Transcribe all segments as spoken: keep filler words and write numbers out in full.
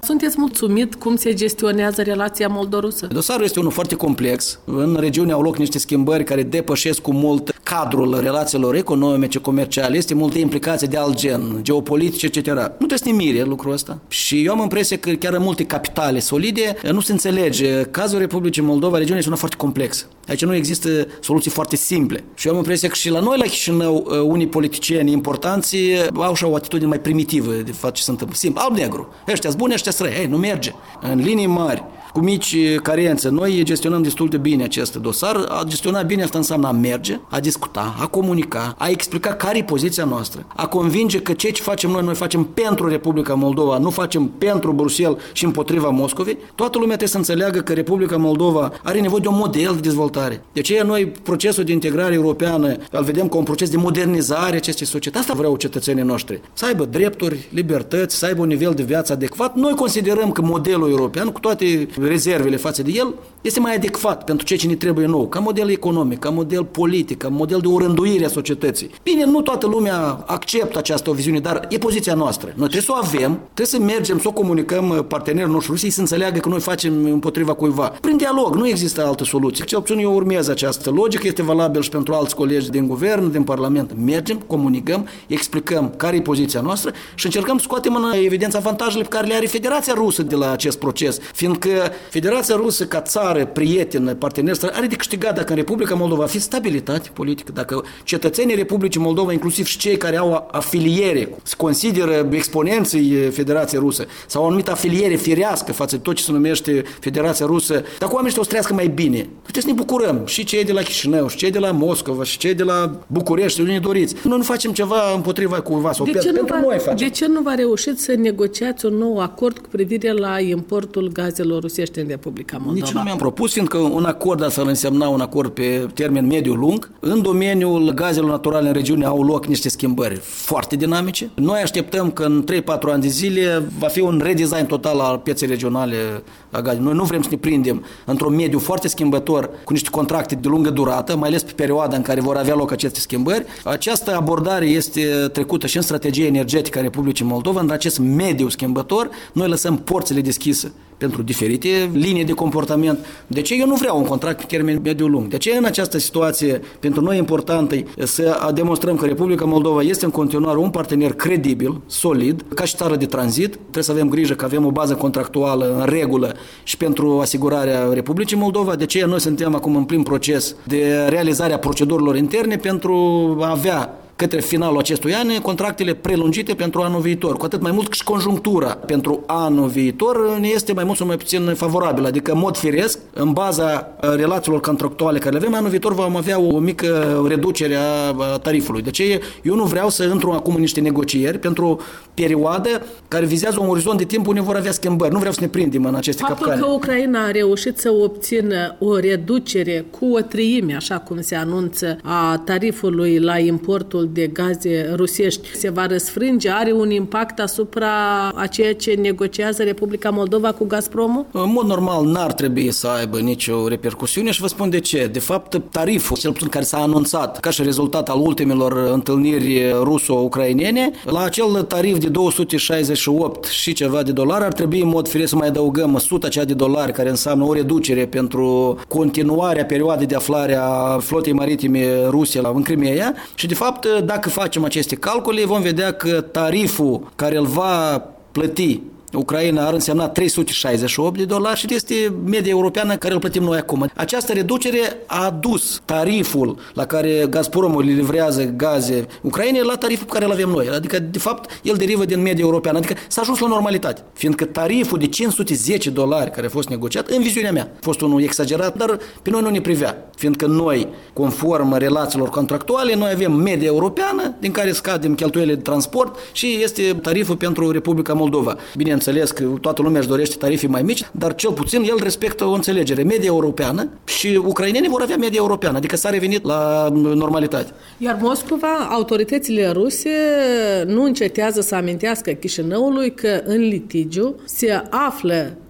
Sunteți mulțumit cum se gestionează relația moldo-rusă? Dosarul este unul foarte complex. În regiune au loc niște schimbări care depășesc cu mult cadrul relațiilor economice, comerciale. Este multe implicații de alt gen, geopolitice, et cetera. Nu trebuie să ne mire lucrul ăsta. Și eu am impresia că chiar în multe capitale solide nu se înțelege. Cazul Republicii Moldova, regiunea este una foarte complexă. Aici nu există soluții foarte simple. Și eu am impresia că și la noi, la Chișinău, unii politicieni importanți au și o atitudine mai primitivă de fapt ce se întâmplă. Simplu, alb-negru. Ăștia-s buni, ăștia-s răi. Ei, nu merge. În linii mari, cu mici carențe. Noi gestionăm destul de bine acest dosar. A gestiona bine asta înseamnă a merge, a discuta, a comunica, a explica care e poziția noastră, a convinge că ceea ce facem noi, noi facem pentru Republica Moldova, nu facem pentru Bruxelles și împotriva Moscovei. Toată lumea trebuie să înțeleagă că Republica Moldova are nevoie de un model de dezvoltare. De aceea noi procesul de integrare europeană îl vedem ca un proces de modernizare a acestei societăți. Asta vreau cetățenii noștri. Să aibă drepturi, libertăți, să aibă un nivel de viață adecvat. Noi considerăm că modelul european, cu toate rezervele față de el, este mai adecvat pentru ceea ce ne trebuie nou, ca model economic, ca model politic, ca model de orânduire a societății. Bine, nu toată lumea acceptă această viziune, dar e poziția noastră. Noi trebuie să o avem, trebuie să mergem, să o comunicăm partenerii noștri Rusiei, să înțeleagă că noi facem împotriva cuiva. Prin dialog, nu există altă soluție. Cel puțin eu urmez această logică, este valabil și pentru alți colegi din guvern, din parlament. Mergem, comunicăm, explicăm care e poziția noastră și încercăm să scoatem în evidență avantajele pe care le are Federația Rusă de la acest proces, fiindcă Federația Rusă, ca țară, prietenă, partener, are de câștigat dacă în Republica Moldova va fi stabilitate politică, dacă cetățenii Republicii Moldova, inclusiv și cei care au afiliere, se consideră exponenții Federației Rusă sau o anumită afiliere firească față de tot ce se numește Federația Rusă, dacă oamenii ăștia o să trăiască mai bine, puteți să ne bucurăm, și cei de la Chișinău, și cei de la Moscova, și cei de la București, unde ne doriți. Noi nu facem ceva împotriva cuiva sau de pe, pentru va, noi facem. De ce nu va reușit să negociați un nou acord cu privire la importul gazelor rusești în Republica Moldova? Nici nu mi-am propus, fiindcă un acord asta ar însemna un acord pe termen mediu-lung. În domeniul gazelor naturale în regiune au loc niște schimbări foarte dinamice. Noi așteptăm că în trei patru ani de zile va fi un redesign total al pieței regionale a gazelor. Noi nu vrem să ne prindem într-un mediu foarte schimbător cu niște contracte de lungă durată, mai ales pe perioada în care vor avea loc aceste schimbări. Această abordare este trecută și în strategia energetică a Republicii Moldova. În acest mediu schimbător, noi lăsăm porțile deschise pentru diferite linii de comportament. De ce eu nu vreau un contract pe termen mediu lung? De ce în această situație, pentru noi important e să demonstrăm că Republica Moldova este în continuare un partener credibil, solid, ca și țară de tranzit. Trebuie să avem grijă că avem o bază contractuală în regulă și pentru asigurarea Republicii Moldova. De aceea noi suntem acum în plin proces de realizare a procedurilor interne pentru a avea către finalul acestui an contractele prelungite pentru anul viitor. Cu atât mai mult că și conjunctura pentru anul viitor ne este mai mult sau mai puțin favorabilă. Adică, în mod firesc, în baza relațiilor contractuale care le avem, anul viitor vom avea o mică reducere a tarifului. De ce eu nu vreau să intru acum în niște negocieri pentru o perioadă care vizează un orizont de timp unde vor avea schimbări. Nu vreau să ne prindem în aceste Faptul capcane. Faptul că Ucraina a reușit să obțină o reducere cu o treime, așa cum se anunță, a tarifului la importul de gaze rusești se va răsfrânge, are un impact asupra a ceea ce negociază Republica Moldova cu Gazpromul? În mod normal n-ar trebui să aibă nicio repercusiune și vă spun de ce. De fapt, tariful, cel puțin care s-a anunțat ca și rezultat al ultimelor întâlniri ruso-ucrainene, la acel tarif de două sute șaizeci și opt și ceva de dolari ar trebui în mod firesc să mai adăugăm o sută aceea de dolari, care înseamnă o reducere pentru continuarea perioadei de aflare a flotei maritime ruse în Crimea și de fapt dacă facem aceste calcule, vom vedea că tariful care îl va plăti Ucraina ar însemna trei sute șaizeci și opt de dolari și este media europeană care îl plătim noi acum. Această reducere a adus tariful la care Gazpromul le livrează gaze Ucrainei la tariful pe care îl avem noi. Adică, de fapt, el derivă din media europeană. Adică s-a ajuns la normalitate. Fiindcă tariful de cinci sute zece dolari care a fost negociat, în viziunea mea, a fost unul exagerat, dar pe noi nu ne privea. Fiindcă noi, conform relațiilor contractuale, noi avem media europeană, din care scadem cheltuielile de transport și este tariful pentru Republica Moldova. Bine, înțeles că toată lumea își dorește tarife mai mici, dar cel puțin el respectă o înțelegere media europeană și ucrainenii vor avea media europeană, adică s-a revenit la normalitate. Iar Moscova, autoritățile ruse nu încetează să amintească Chișinăului că în litigiu se află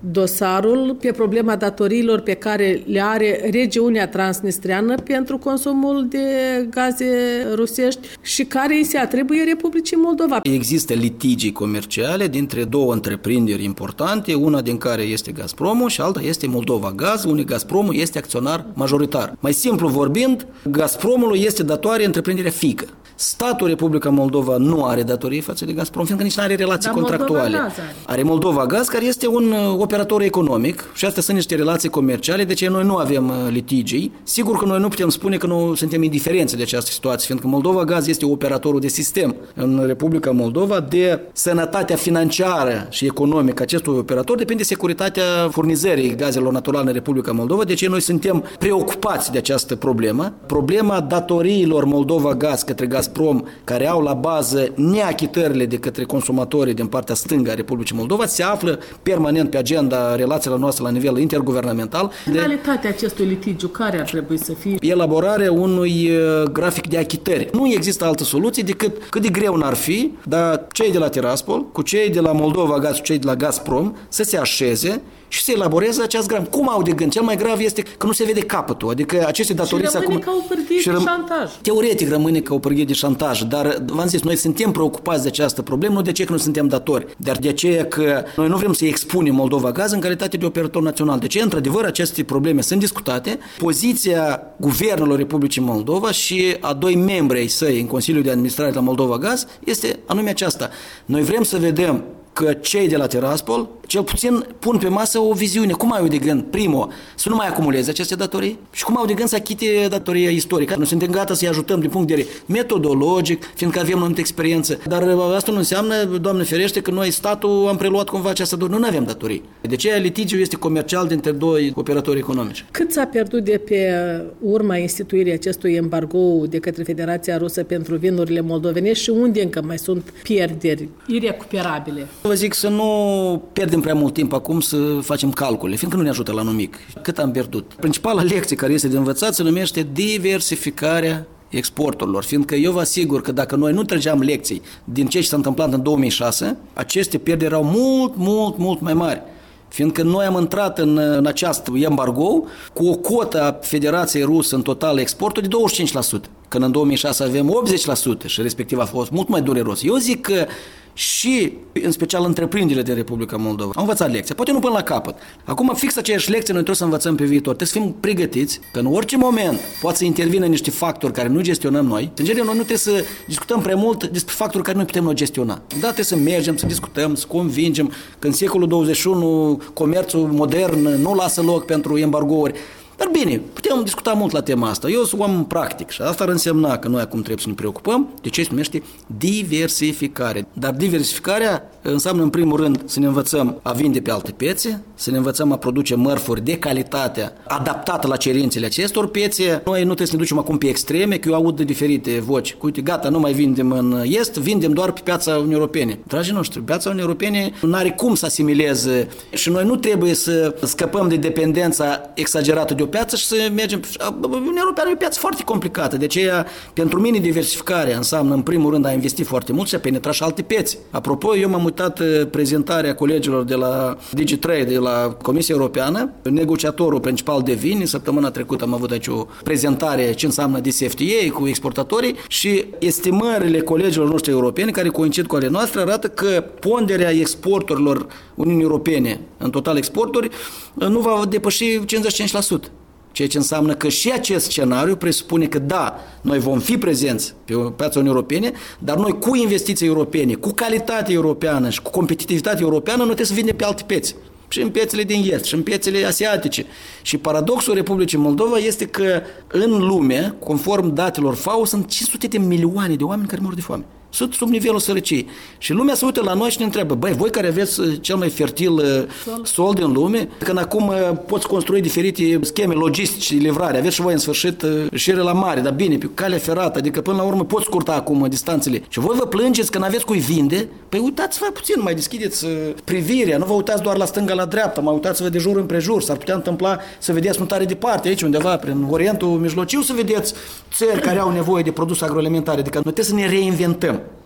dosarul pe problema datoriilor pe care le are regiunea transnistreană pentru consumul de gaze rusești și care îi se atribuie Republicii Moldova. Există litigii comerciale dintre două întreprinderi importante, una din care este Gazpromul și alta este Moldova Gaz, unde Gazpromul este acționar majoritar. Mai simplu vorbind, Gazpromul este datoare întreprinderea fiică. Statul Republica Moldova nu are datorii față de Gazprom, fiindcă nici nu are relații Dar contractuale. Moldova Gaz are. Are Moldova Gaz, care este un operator economic și astea sunt niște relații comerciale, de ce noi nu avem litigii. Sigur că noi nu putem spune că nu suntem indiferenți de această situație, fiindcă Moldova Gaz este operatorul de sistem în Republica Moldova. De sănătatea financiară și economică acestui operator depinde securitatea furnizării gazelor naturale în Republica Moldova, de ce noi suntem preocupați de această problemă. Problema datoriilor Moldova Gaz către Gazprom, care au la bază neachitările de către consumatorii din partea stângă a Republicii Moldova, se află permanent pe agenda relațiilor noastre la nivel interguvernamental. Finalitatea acestui litigiu care ar trebui să fie? Elaborarea unui grafic de achitări. Nu există altă soluție decât cât de greu n-ar fi, dar cei de la Tiraspol, cu cei de la Moldova Gaz, cu cei de la Gazprom, să se așeze și să elaboreze acest gram. Cum au de gând? Cel mai grav este că nu se vede capătul, adică aceste datorii... Și rămâne acum... ca o pârghie de răm... șantaj. Teoretic rămâne ca o pârghie de șantaj, dar v-am zis, noi suntem preocupați de această problemă, nu de ce că nu suntem datori, dar de aceea că noi nu vrem să expunem Moldova Gaz în calitate de operator național. De ce, într-adevăr, aceste probleme sunt discutate. Poziția Guvernului Republicii Moldova și a doi membri ai săi în Consiliul de Administrare la Moldova Gaz este anume aceasta. Noi vrem să vedem că cei de la Tiraspol, cel puțin, pun pe masă o viziune. Cum au de gând, primul, să nu mai acumuleze aceste datorii și cum au de gând să achite datoria istorică. Noi suntem gata să-i ajutăm din punct de vedere metodologic, fiindcă avem multă experiență, dar asta nu înseamnă, Doamne ferește, că noi, statul, am preluat cumva această datorie. Nu avem datorii. De aceea litigiul este comercial dintre doi operatori economici. Cât s-a pierdut de pe urma instituirii acestui embargo de către Federația Rusă pentru vinurile moldovenești și unde încă mai sunt pierderi irecuperabile? Vă zic să nu pierdem prea mult timp acum să facem calcule, fiindcă nu ne ajută la nimic. Cât am pierdut? Principala lecție care este de învățat se numește diversificarea exporturilor, fiindcă eu vă asigur că dacă noi nu trăgeam lecții din ce s-a întâmplat în două mii șase, aceste pierderi erau mult, mult, mult mai mari. Fiindcă noi am intrat în, în acest embargo cu o cotă a Federației Rusă în total exportul de douăzeci și cinci la sută, când în două mii șase avem optzeci la sută și respectiv a fost mult mai dureros. Eu zic că și, în special, întreprinderile din Republica Moldova au învățat lecția, poate nu până la capăt. Acum, fix aceeași lecție noi trebuie să învățăm pe viitor. Trebuie să fim pregătiți că în orice moment poate să intervină niște factori care nu gestionăm noi. În general, noi nu trebuie să discutăm prea mult despre factori care noi putem noi gestiona. Da, trebuie să mergem, să discutăm, să convingem că în secolul douăzeci și unu comerțul modern nu lasă loc pentru embargouri. Dar bine, putem discuta mult la tema asta. Eu sunt om practic și asta ar însemna că noi acum trebuie să ne preocupăm de ce se numește diversificare. Dar diversificarea înseamnă în primul rând să ne învățăm a vinde pe alte piețe, să ne învățăm a produce mărfuri de calitate adaptată la cerințele acestor piețe. Noi nu trebuie să ne ducem acum pe extreme, că eu aud de diferite voci. Uite, gata, nu mai vindem în Est, vindem doar pe piața Uniunii Europene. Dragii noștri, piața Uniunii Europene nu are cum să asimileze și noi nu trebuie să scăpăm de dependența exagerată de o piață și să mergem... Uniunea Europeană e o piață foarte complicată, de aceea pentru mine diversificarea înseamnă în primul rând a investi foarte mult și a penetra și alte piețe. Apropo, eu m-am uitat prezentarea colegilor de la DigiTrade, de la Comisia Europeană, negociatorul principal de vin. Săptămâna trecută am avut aici o prezentare ce înseamnă D C F T A cu exportatorii și estimările colegilor noștri europeni care coincid cu ale noastre arată că ponderea exporturilor Uniunii Europene în total exporturi nu va depăși cincizeci și cinci la sută. Ceea ce înseamnă că și acest scenariu presupune că da, noi vom fi prezenți pe piața Uniunii Europene, dar noi cu investiții europene, cu calitate europeană și cu competitivitate europeană, noi trebuie să vindem pe alte piețe. Și în piețele din Est, și în piețele asiatice. Și paradoxul Republicii Moldova este că în lume, conform datelor F A O, sunt cinci sute de milioane de oameni care mor de foame. Sunt sub nivelul sărăciei. Și lumea se uită la noi și ne întreabă, băi, voi care aveți cel mai fertil sol, sol din lume, când acum poți construi diferite scheme logistice de livrare, aveți și voi în sfârșit șire la mare, dar bine, pe calea ferată, adică până la urmă poți scurta acum distanțele. Și voi vă plângeți că n-aveți cui vinde, păi uitați-vă puțin, mai deschideți privirea, nu vă uitați doar la stânga, la dreapta, mai uitați-vă de jur împrejur, s-ar putea întâmpla să vedeți nu tare departe, aici undeva, prin Orientul Mijlociu, să vedeți țări care au nevoie de produse agroalimentare, adică noi trebuie să ne reinventăm.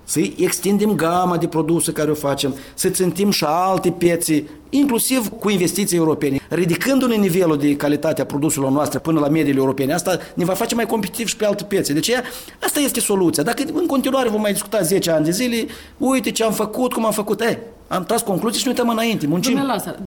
să extindem gama de produse care o facem, să țintim și alte piețe, inclusiv cu investiții europene, ridicându-ne nivelul de calitate a produselor noastre până la mediile europene. Asta ne va face mai competitiv și pe alte piețe. Deci asta este soluția. Dacă în continuare vom mai discuta zece ani de zile, uite ce am făcut, cum am făcut, eh, am tras concluzii și ne uităm înainte, muncim. Domnule Lazar,